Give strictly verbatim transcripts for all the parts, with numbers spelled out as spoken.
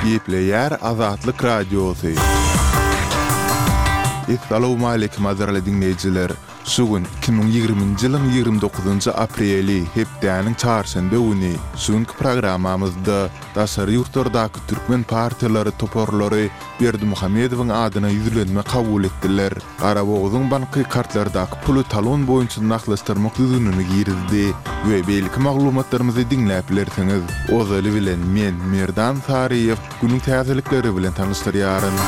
Gepleyer Azatlyk Radiosu. Assalamu alaykum azarly dinleyijiler. Sugun iki bin ýigriminji ýylyň ýygrimi dokuzynjy apreli hepdäniň çarşamba güni suňky programmamyzda daşary ýurtlardaky türkmen partiýalary toporlary Berdimuhammedowyň adyna ýüzlenme kabul etdiler. Garaboğuzyň banky kartlardaky puly talon boýunça naklaşdyrmak düzününi girizdi we belki maglumatlarymyzy dinläp bilersiňiz. Ozaly bilen men Merdan Tariýew günüň täzelikleri bilen tanystyryaryn.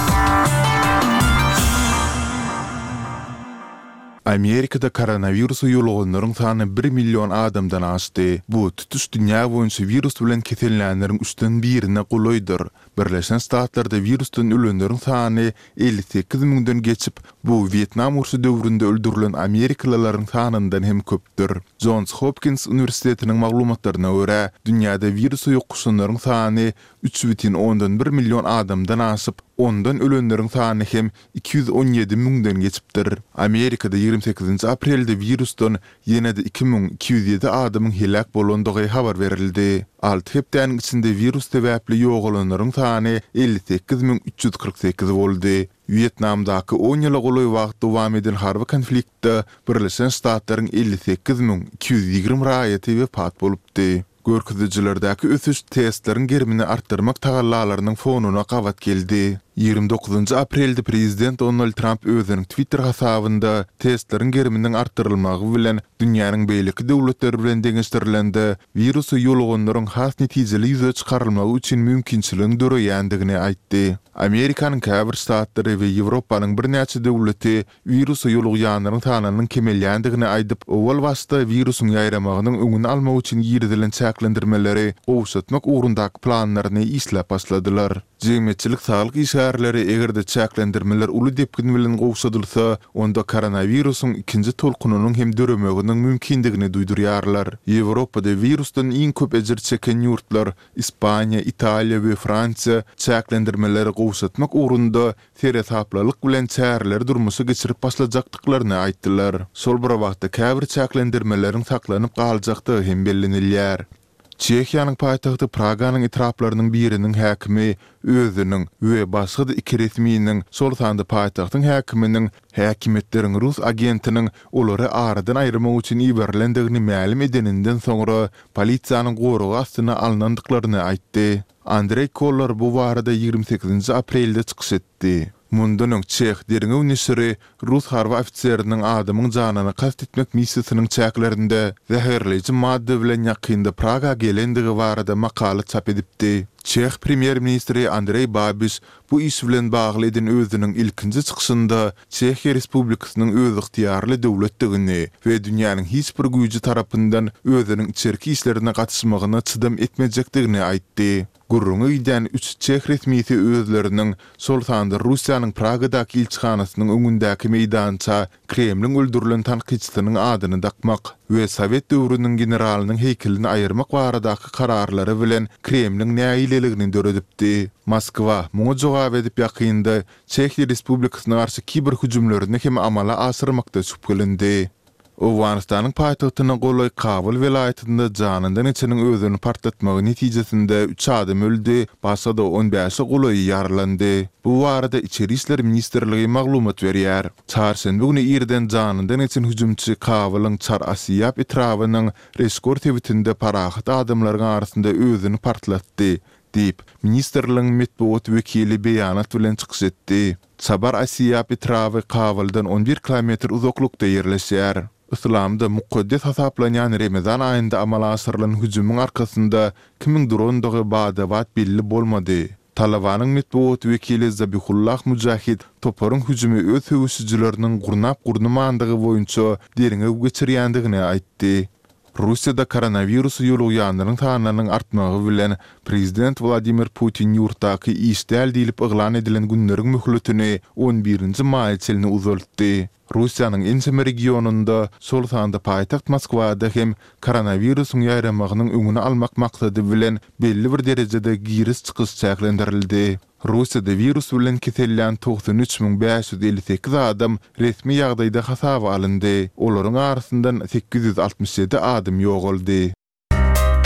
Amerikada koronavirus ýolugynyň sany bir million adamdan aşdy. Bu tutuş dünýä boýunça virus bilen keselenleriň üçden birine golaýdyr. Birleşen Ştatlarda virusdan ölenleriň sany elli sekiz miňden geçip, bu Vietnam urşy döwründe öldürilen Amerikalılaryň sanyndan hem köpdür. Johns Hopkins Üniversitetiniň maglumatlaryna görä, dünýäde virus ýokuşanlaryň sany üç butun ondan bir million adamdan aşyp, ondan ölenleriň sany hem iki yüz on ýedi miňden geçipdir. Amerikada ýygrimi sekizinji aprelde virusdan ýene-de iki bin iki yüz ýedi adamyň helak bolandygy habar berildi. Altı hepdäniň içinde virus sebäpli ýogalanlaryň sany elli sekiz miň üç yüz kırk sekiz boldy. Vietnamdaky on ýyla goly wagt dowam eden harby konfliktde Birleşen Ştatlaryň elli sekiz miň iki yüz ýygrimi raýaty wepat bolupdy. Görkezijilerdäki ösüş testleriň gerimini artdyrmak tagallalarynyň fonuna gawat geldi. ýygrimi dokuzynjy aprelde prezident Donald Trump özüniň Twitter hasabynda testleriň geriminiň artdyrylmagy bilen dünýäniň beýleki döwletleri bilen deňeşdirilendi. Virusy ýoluganlaryň has netijeli ýüze çykarylmagy üçin mümkinçiligiň döreýändigini aýtdy. Amerikanyň käbir ştatlary we Ýewropanyň birnäçe döwleti virusy ýolugýanlaryň sanynyň kemelýändigini aýdyp, owal wagtda virusyň ýaýramagynyň öňüni almak üçin ýerdilen çäklendirmeleri owşatmak ugrundaky planlaryny isläp başladylar. Jemgyýetçilik saglyk işgärleri egerde çäklendirmeler uly depgin bilen gowşadylsa, onda koronavirusyň ikinji tolkunynyň hem döremeginiň mümkindigini duýdurýarlar. Ýewropada virusdan iň köp ejir çeken ýurtlar Ispaniýa, Italiýa we Fransiýa çäklendirmeleri gowşatmak ugrunda teretaplalyk bilen çäreler durmusy geçirip başlajakdyklaryny aýtdylar. Sol bir wagtda käbir çäklendirmeleriň saklanyp galjakdygy hem bellenilýär. Çekiýanyň paýtagty Praganyň etraplarynyň biriniň häkimi özüniň we başga da iki resminiň sol sanda paýtagtyň häkiminiň häkimetleriň Rus agentiniň olary aradan aýyrmak üçin ýeberlendigini ma'lum edeninden soňra polisiýanyň gorugy astyna alnandyklaryny aýtdy. Andrei Koller bu barada ýygrimi sekizinji aprelde çykyş etdi. Mundan Çeх derine unisiri Rus harby ofitseriniň adamyň janyny kast etmek missiýasynyň çäklerinde zäherleýici madde bilen ýakynda Praga gelendigi barada makaly çap edipdi. Çeх premier ministri Andrei Babiš bu iş bilen bagly eden özüniň ilkinji çykyşynda Çeх Respublikasynyň öz ygtyýarly döwletdigini we dünýäniň hiç bir güýji tarapyndan özüniň içerki işlerine gatnaşmagyna çydam etmejekdigini aýtdy. Gurrungy ýdan üç Çeх resmisi özleriniň sol sanda Russiýanyň Pragadaky ilçihanasynyň öňündäki meýdança Kremliň öldürilen tanqidçisynyň adyny dakmak we Sowet döwrüniň generalynyň heykelini aýyrmak baradaky kararlary bilen Kremliň näýileligini döredipdi. Moskwa muňa jogap edip ýakynda Çeх Respublikasyna garşy kiber hüjümlerini hem amala asyrmakda şüphelindi. Owganistanyň paýtagtyna Goloy Kabul welaýatynda janyndan içiniň özüni partlatmagy netijesinde üç adam öldi, başga da on beşi Goloy ýaralandy. Bu barada Içeri işler ministrligi maglumat berýär. Çarşamba güni ýerden janyndan için hüjümçi Kabulyň Çar Asyýap etrawynyň Reskor tewitinde parahat adamlaryň arasynda özüni partlatdy diýip ministrligiň metbuat wekili beýanat bilen çykyş etdi. Çar Asyýap etrawy Kabuldan on bir kilometr uzaklykda ýerleşýär. İslamda mukaddes hasaplanýan Ramazan aýynda amala asyrylan hüjümyň arkasynda kimiň durandygy badawat belli bolmady. Talabanyň metbuat wekili Zabihullah Mujahid toparyň hüjümi öz höwüşçileriniň gurnap gurnumandygy boýunça derine geçirýändigini aýtdy. Russiýada koronavirus ýolugýanlaryň sanynyň artmagy bilen prezident Vladimir Putin ýurtdaky işdäl diýilip yglan edilen günleriň möhletini on birinji maý çelini uzaltdy. Russiýanyň ensemi regionunda sol sanda paýtagt Moskwada hem koronavirusyň ýaýramagynyň öňüni almak maksady bilen belli bir derejede giris çykyş çäklendirildi. Russiýada virus bilen keselýän doksan üç miň beş yüz elli sekiz adam resmi ýagdaýda hasaba alyndy. Olaryň arasyndan sekiz yüz altmış ýedi adam ýogaldy.